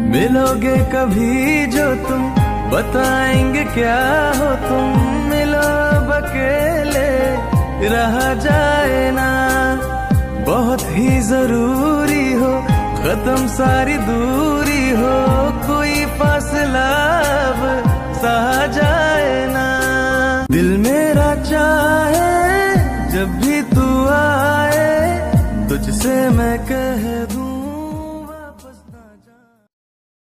मिलोगे कभी जो तुम, बताएंगे क्या हो तुम। मिलो अब अकेले रहा जाए ना, बहुत ही जरूरी हो खत्म सारी दूरी हो। कोई फासला अब सहा जाए ना। दिल मेरा चाहे जब भी तू आए, तुझसे मैं कह दूं